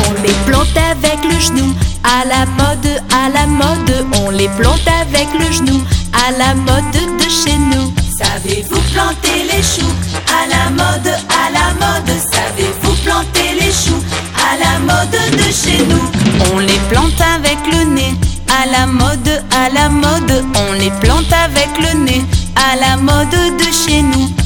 On les plante avec le genou, à la mode, à la mode. On les plante avec le genou, à la mode de chez nous. Savez-vous planter les choux? À la mode, à la mode. Savez-vous planter les choux? À la mode de chez nous. On les plante avec le nez, à la mode, à la mode. On les plante avec le nez, à la mode de chez nous.